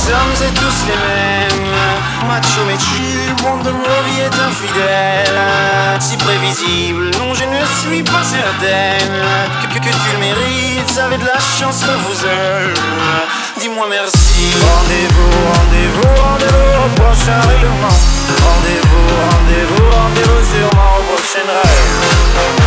sommes et tous les mêmes. Macho mais chill, monde de ma vie est infidèle. Si prévisible, non je ne suis pas certaine que tu le mérites, avez de la chance que vous êtes. Dis-moi merci. Rendez-vous, rendez-vous, rendez-vous au prochain règlement. Rendez-vous, rendez-vous, rendez-vous sûrement au prochain rêve.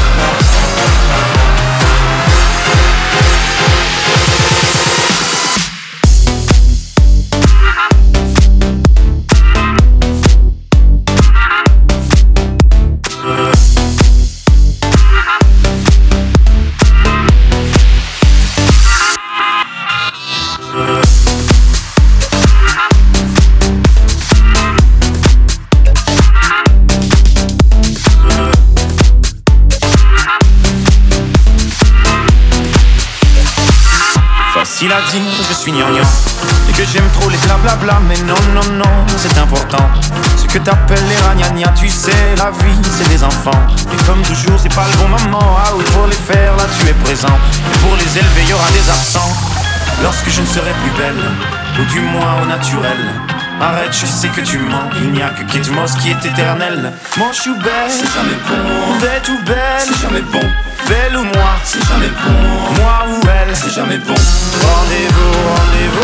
Facile à dire, je suis gnangnan et que j'aime trop les blablabla. Mais non, non, non, c'est important. Ce que t'appelles les ragnagnas, tu sais, la vie c'est des enfants. Et comme toujours, c'est pas le bon moment. Ah oui, pour les faire, là tu es présent. Et pour les élever, y aura des absents. Lorsque je ne serai plus belle, ou du moins au naturel. Arrête, je sais que tu mens. Il n'y a que Kate Moss qui est éternel. Mon chou belle, c'est jamais bon. Bête ou belle, c'est jamais bon. Belle ou moi, c'est jamais bon. Moi ou elle, c'est jamais bon. Rendez-vous, rendez-vous,